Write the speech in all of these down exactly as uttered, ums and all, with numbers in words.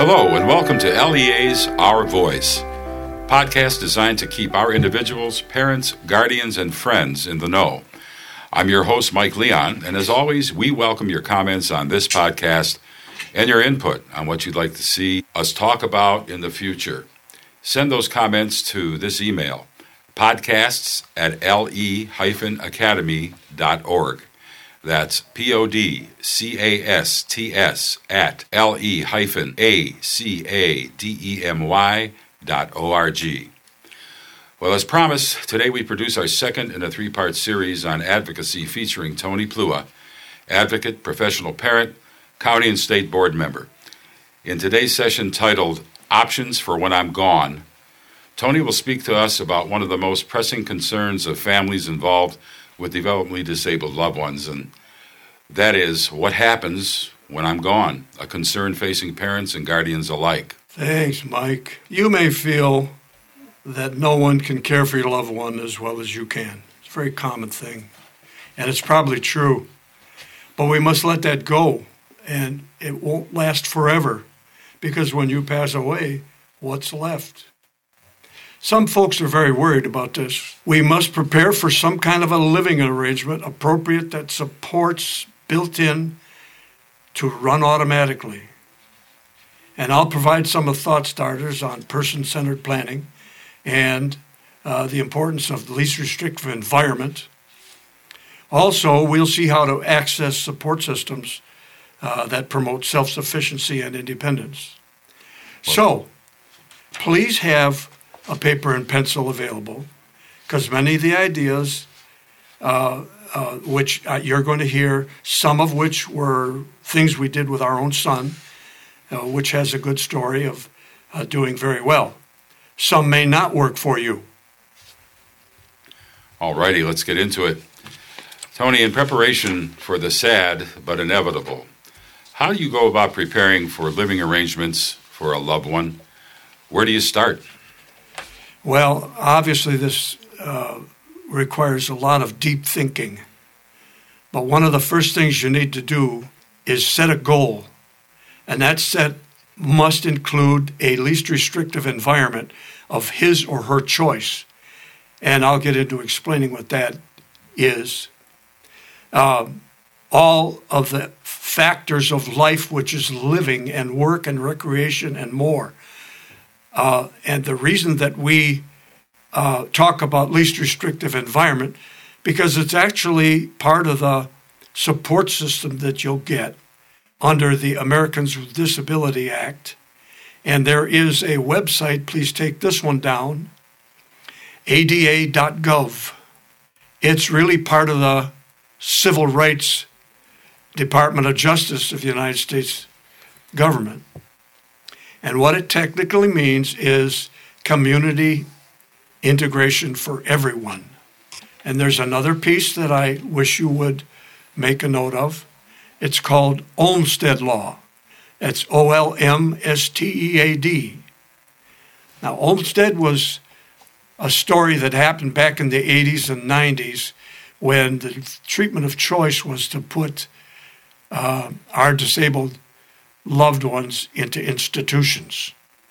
Hello and welcome to L E A's Our Voice, podcast designed to keep our individuals, parents, guardians, and friends in the know. I'm your host, Mike Leon, and as always, we welcome your comments on this podcast and your input on what you'd like to see us talk about in the future. Send those comments to this email, podcasts at l e dash academy dot org. That's P O D C A S T S at L E hyphen A C A D E M Y dot O R G. Well, as promised, today we produce our second in a three-part series on advocacy featuring Tony Plua, advocate, professional parent, county and state board member. In today's session titled Options for When I'm Gone, Tony will speak to us about one of the most pressing concerns of families involved with developmentally disabled loved ones, and that is what happens when I'm gone, a concern facing parents and guardians alike. Thanks, Mike. You may feel that no one can care for your loved one as well as you can. It's a very common thing, and it's probably true. But we must let that go, and it won't last forever, because when you pass away, what's left? Some folks are very worried about this. We must prepare for some kind of a living arrangement appropriate that supports built in to run automatically. And I'll provide some of thought starters on person-centered planning and uh, the importance of the least restrictive environment. Also, we'll see how to access support systems uh, that promote self-sufficiency and independence. So, please have a paper and pencil available, because many of the ideas uh, uh, which uh, you're going to hear, some of which were things we did with our own son, uh, which has a good story of uh, doing very well. Some may not work for you. All righty, let's get into it. Tony, in preparation for the sad but inevitable, how do you go about preparing for living arrangements for a loved one? Where do you start? Well, obviously this uh, requires a lot of deep thinking. But one of the first things you need to do is set a goal. And that set must include a least restrictive environment of his or her choice. And I'll get into explaining what that is. Uh, all of the factors of life, which is living and work and recreation and more. Uh, and the reason that we uh, talk about least restrictive environment, because it's actually part of the support system that you'll get under the Americans with Disability Act. And there is a website, please take this one down, A D A dot gov. It's really part of the Civil Rights Department of Justice of the United States government. And what it technically means is community integration for everyone. And there's another piece that I wish you would make a note of. It's called Olmstead Law. It's O L M S T E A D. Now, Olmstead was a story that happened back in the eighties and nineties when the treatment of choice was to put uh, our disabled loved ones into institutions.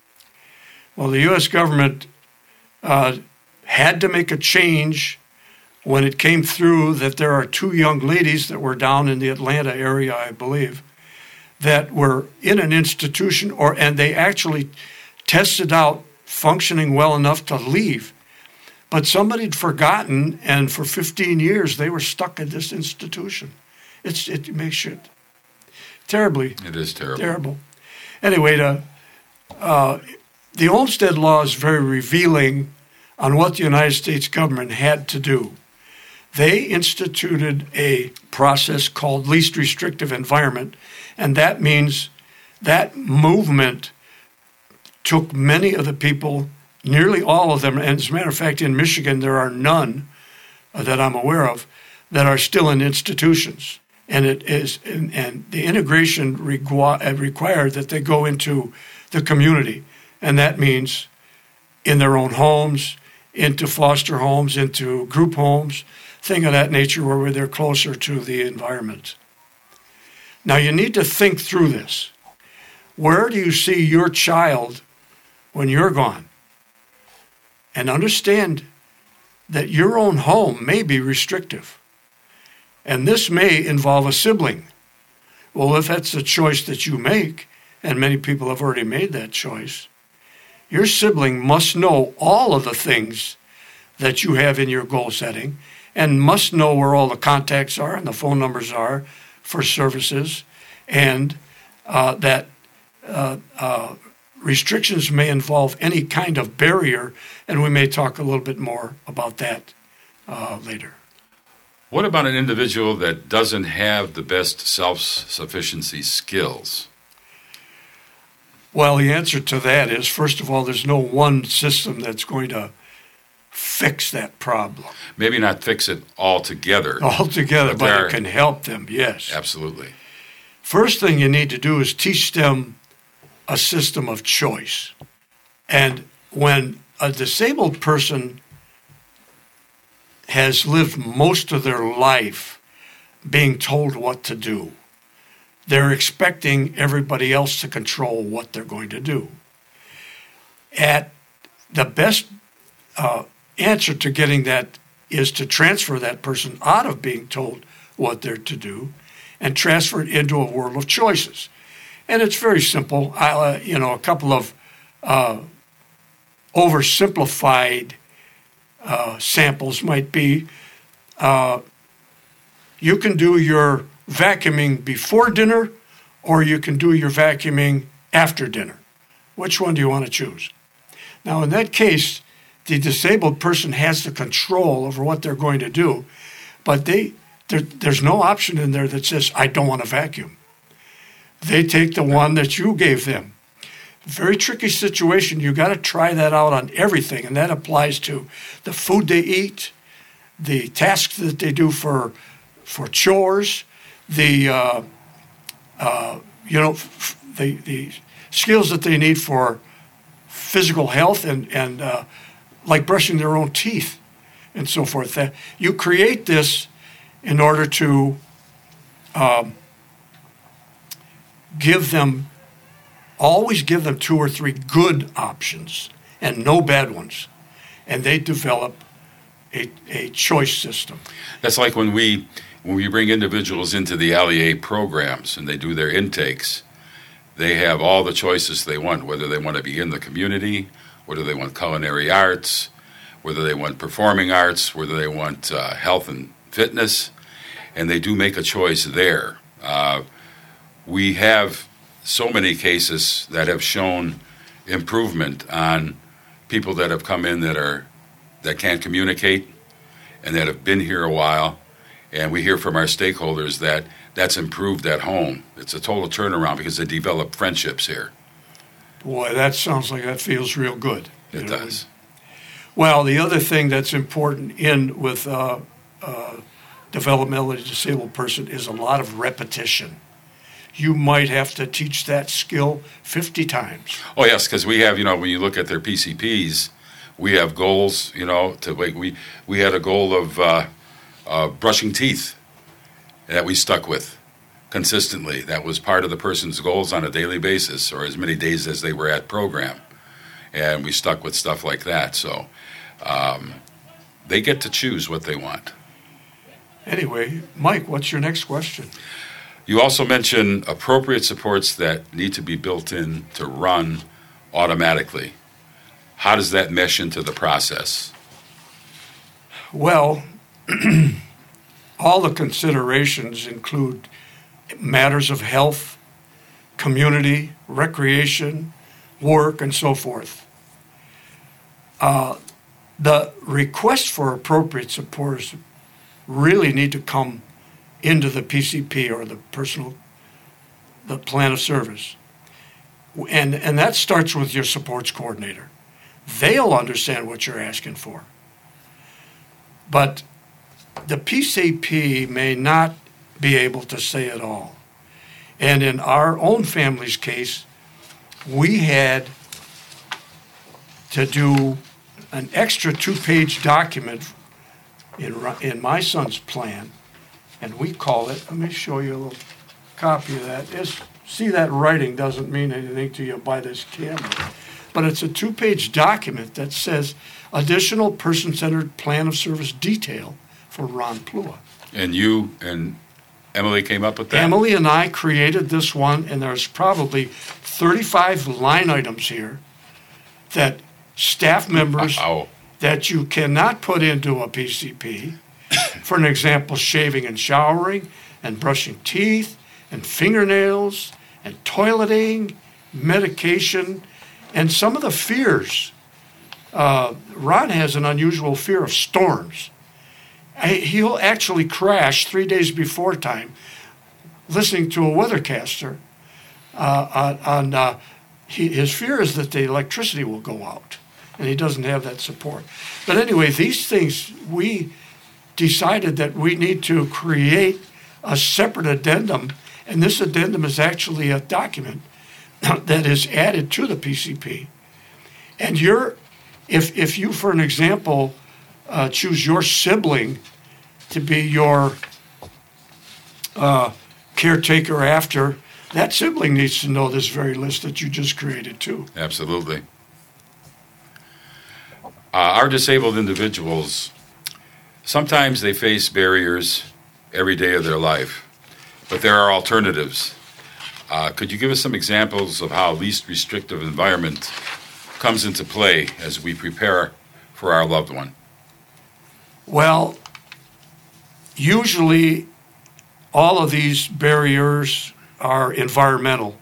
Well, the U S government uh, had to make a change when it came through that there are two young ladies that were down in the Atlanta area, I believe, that were in an institution, or and they actually tested out functioning well enough to leave. But somebody had forgotten, and for fifteen years they were stuck in this institution. It's, it makes you terribly. It is terrible. Terrible. Anyway, the, uh, the Olmstead Law is very revealing on what the United States government had to do. They instituted a process called least restrictive environment, and that means that movement took many of the people, nearly all of them, and as a matter of fact, in Michigan, there are none that I'm aware of that are still in institutions. And it is, and, and the integration requ- required that they go into the community, and that means in their own homes, into foster homes, into group homes, thing of that nature where they're closer to the environment. Now, you need to think through this. Where do you see your child when you're gone? And understand that your own home may be restrictive. And this may involve a sibling. Well, if that's a choice that you make, and many people have already made that choice, your sibling must know all of the things that you have in your goal setting and must know where all the contacts are and the phone numbers are for services, and uh, that uh, uh, restrictions may involve any kind of barrier, and we may talk a little bit more about that uh, later. What about an individual that doesn't have the best self-sufficiency skills? Well, the answer to that is, first of all, there's no one system that's going to fix that problem. Maybe not fix it altogether. Altogether, but, but are, it can help them, yes. Absolutely. First thing you need to do is teach them a system of choice. And when a disabled person has lived most of their life being told what to do, they're expecting everybody else to control what they're going to do. At the best uh, answer to getting that is to transfer that person out of being told what they're to do and transfer it into a world of choices. And it's very simple. I, uh, you know, a couple of uh, oversimplified uh, samples might be, uh, you can do your vacuuming before dinner, or you can do your vacuuming after dinner. Which one do you want to choose? Now, in that case, the disabled person has the control over what they're going to do, but they there, there's no option in there that says, I don't want to vacuum. They take the one that you gave them. Very tricky situation. You got to try that out on everything, and that applies to the food they eat, the tasks that they do for for chores, the uh, uh, you know f- the the skills that they need for physical health and and uh, like brushing their own teeth and so forth. That you create this in order to um, give them, always give them two or three good options and no bad ones, and they develop a, a choice system. That's like when we when we bring individuals into the L E A programs and they do their intakes, they have all the choices they want, whether they want to be in the community, whether they want culinary arts, whether they want performing arts, whether they want uh, health and fitness, and they do make a choice there. Uh, we have so many cases that have shown improvement on people that have come in that are that can't communicate and that have been here a while, and we hear from our stakeholders that that's improved at home. It's a total turnaround because they develop friendships here. Boy, that sounds like that feels real good. It know? does. Well, the other thing that's important in with uh, uh, developmentally disabled person is a lot of repetition. You might have to teach that skill fifty times. Oh, yes, because we have, you know, when you look at their P C Ps, we have goals, you know, to like we, we had a goal of uh, uh, brushing teeth that we stuck with consistently. That was part of the person's goals on a daily basis or as many days as they were at program. And we stuck with stuff like that. So um, they get to choose what they want. Anyway, Mike, what's your next question? You also mentioned appropriate supports that need to be built in to run automatically. How does that mesh into the process? Well, all the considerations include matters of health, community, recreation, work, and so forth. Uh, the request for appropriate supports really need to come into the P C P or the personal, the plan of service. And, and that starts with your supports coordinator. They'll understand what you're asking for. But the P C P may not be able to say it all. And in our own family's case, we had to do an extra two-page document in, in my son's plan, and we call it, let me show you a little copy of that. It's see that writing doesn't mean anything to you by this camera. But it's a two-page document that says additional person-centered plan of service detail for Ron Plua. And you and Emily came up with that? Emily and I created this one, and there's probably thirty-five line items here that staff members Wow. that you cannot put into a P C P. For an example, shaving and showering, and brushing teeth, and fingernails, and toileting, medication, and some of the fears. Uh, Ron has an unusual fear of storms. He'll actually crash three days before time listening to a weathercaster. Uh, on, on uh, he, his fear is that the electricity will go out, and he doesn't have that support. But anyway, these things, we decided that we need to create a separate addendum, and this addendum is actually a document that is added to the P C P. And you're, if if you, for an example, uh, choose your sibling to be your uh, caretaker after, that sibling needs to know this very list that you just created too. Absolutely. Uh, our disabled individuals, sometimes they face barriers every day of their life, but there are alternatives. Uh, could you give us some examples of how least restrictive environment comes into play as we prepare for our loved one? Well, usually all of these barriers are environmental.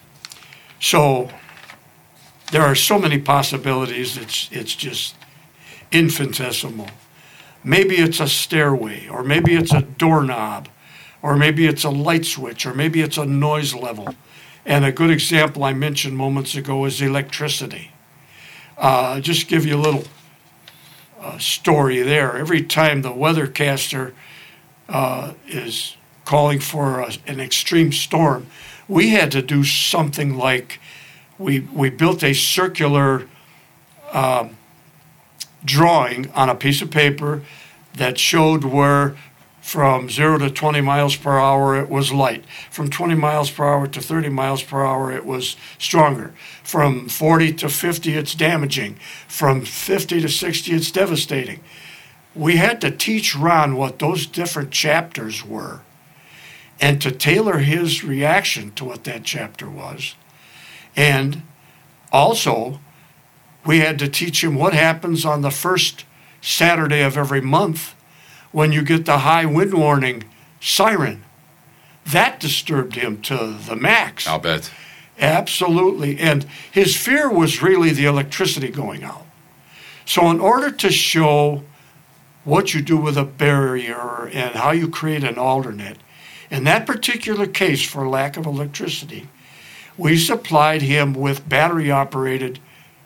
So there are so many possibilities, it's it's just infinitesimal. Maybe it's a stairway, or maybe it's a doorknob, or maybe it's a light switch, or maybe it's a noise level. And a good example I mentioned moments ago is electricity. Uh, just give you a little uh, story there. Every time the weathercaster uh, is calling for a, an extreme storm, we had to do something like we we built a circular um, drawing on a piece of paper that showed where from zero to twenty miles per hour it was light. From twenty miles per hour to thirty miles per hour it was stronger. From forty to fifty it's damaging. From fifty to sixty it's devastating. We had to teach Ron what those different chapters were and to tailor his reaction to what that chapter was. And also, we had to teach him what happens on the first Saturday of every month when you get the high wind warning siren. That disturbed him to the max. I'll bet. Absolutely. And his fear was really the electricity going out. So in order to show what you do with a barrier and how you create an alternate, in that particular case, for lack of electricity, we supplied him with battery-operated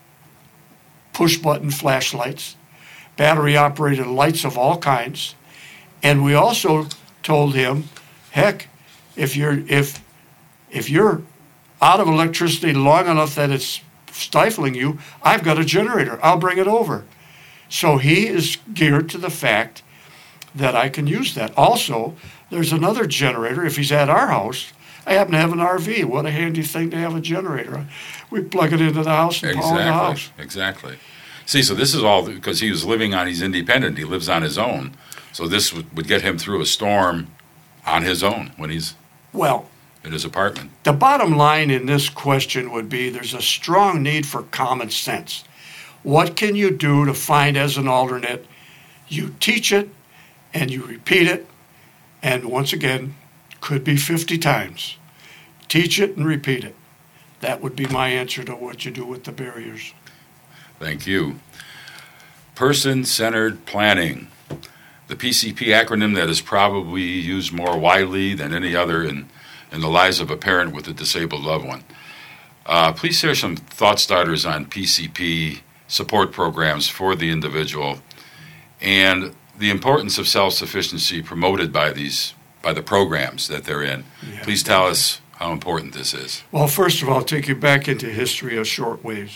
push-button flashlights, battery-operated lights of all kinds, and we also told him, heck, if you're if if you're out of electricity long enough that it's stifling you, I've got a generator. I'll bring it over. So he is geared to the fact that I can use that. Also, there's another generator. If he's at our house, I happen to have an R V. What a handy thing to have a generator. We plug it into the house and power the house. Exactly. See, so this is all because he was living on, he's independent. He lives on his own. So this would, would get him through a storm on his own when he's well in his apartment. The bottom line in this question would be there's a strong need for common sense. What can you do to find as an alternate? You teach it and you repeat it, and once again, could be fifty times. Teach it and repeat it. That would be my answer to what you do with the barriers. Thank you. Person-centered planning, the P C P acronym that is probably used more widely than any other in, in the lives of a parent with a disabled loved one. Uh, please share some thought starters on P C P support programs for the individual and the importance of self-sufficiency promoted by these by the programs that they're in. Yeah. Please tell us how important this is. Well, first of all, I'll take you back into history of shortwaves.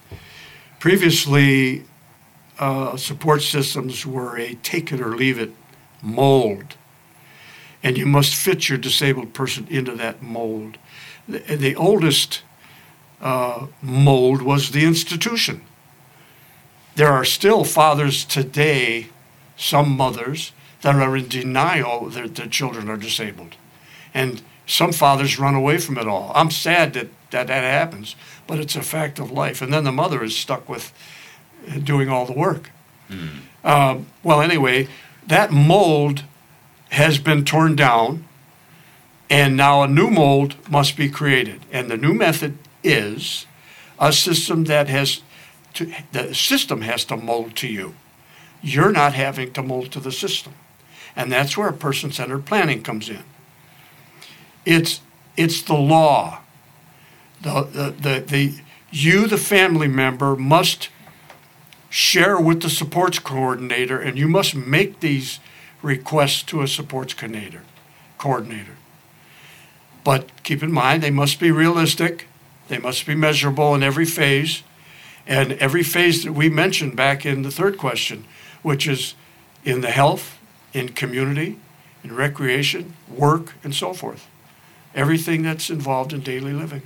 Previously, uh, support systems were a take-it-or-leave-it mold, and you must fit your disabled person into that mold. the, the oldest uh, mold was the institution. There are still fathers today, some mothers, that are in denial that their children are disabled. And some fathers run away from it all. I'm sad that that, that happens, but it's a fact of life. And then the mother is stuck with doing all the work. Mm. Uh, well, anyway, that mold has been torn down, and now a new mold must be created. And the new method is a system that has to, the system has to mold to you. You're not having to mold to the system. And that's where person-centered planning comes in. It's it's the law. The, the, the, the, you, the family member, must share with the supports coordinator, and you must make these requests to a supports coordinator. coordinator. But keep in mind, they must be realistic. They must be measurable in every phase. And every phase that we mentioned back in the third question, which is in the health, in community, in recreation, work, and so forth. Everything that's involved in daily living.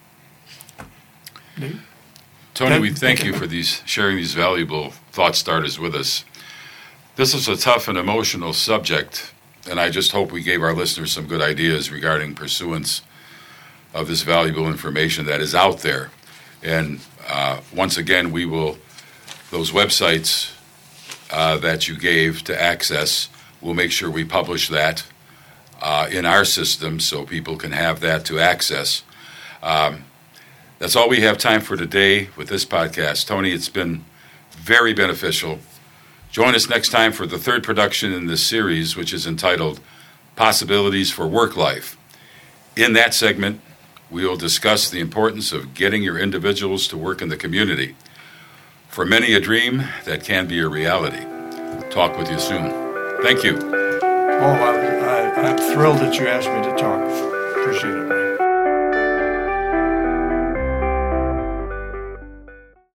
Nate? Tony, we thank you for these sharing these valuable thought starters with us. This is a tough and emotional subject, and I just hope we gave our listeners some good ideas regarding pursuance of this valuable information that is out there. And uh, once again, we will, those websites uh, that you gave to access, we'll make sure we publish that uh, in our system so people can have that to access. Um, that's all we have time for today with this podcast. Tony, it's been very beneficial. Join us next time for the third production in this series, which is entitled Possibilities for Work Life. In that segment, we will discuss the importance of getting your individuals to work in the community. For many a dream that can be a reality. Talk with you soon. Thank you. Oh, I, I, I'm thrilled that you asked me to talk. Appreciate it.